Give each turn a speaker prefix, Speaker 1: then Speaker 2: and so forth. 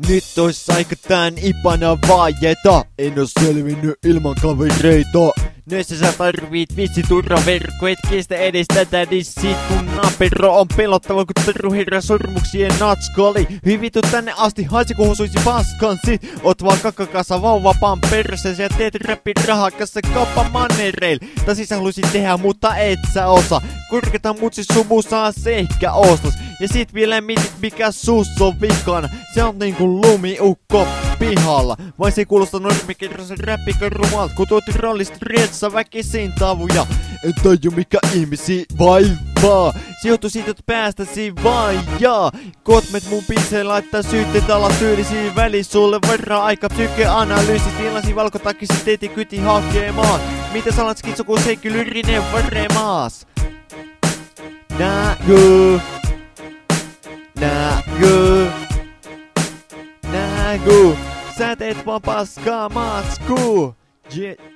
Speaker 1: Nyt ois aika tän ipana vaieta. En oo selvinnyt ilman kavereita. Nöissä sä tarvit vitsi turvaverkko, et kestä edes tätä dissit. Mun napero on pelottava kun terroherra sormuksien natskali. Hyvin vittu tänne asti haisi kun hosuisi paskan sit. Oot vaan kakakassa vauva pamperissa ja teet räppin rahakassa kauppa mannereil. Tai siis sä haluisit tehdä mutta et sä osaa. Korketa mutsi sumu saa se ehkä ostas. Ja sit vielä mitit mikä sus on vikana. Se on niinku lumiukko pihalla. Vai se kuulostaa normikerrosen räppikarrumalta. Kun tuot rollista rietsa väkisin tavuja. En taju mikä ihmisi vaivaa. Sijoitu siitä päästäsi vaijaa. Kotmet mun biisee laittaa syytteet alla tyylisiin väliin. Sulle varaa aika psykeanalyysi. Tilasi valkotakisi teeti kyti hakemaan. Mitä sä alat skitso kun seikki lyrinen varemaas. Nägö. Sä teet vaan paskaa matskuu. Yeah.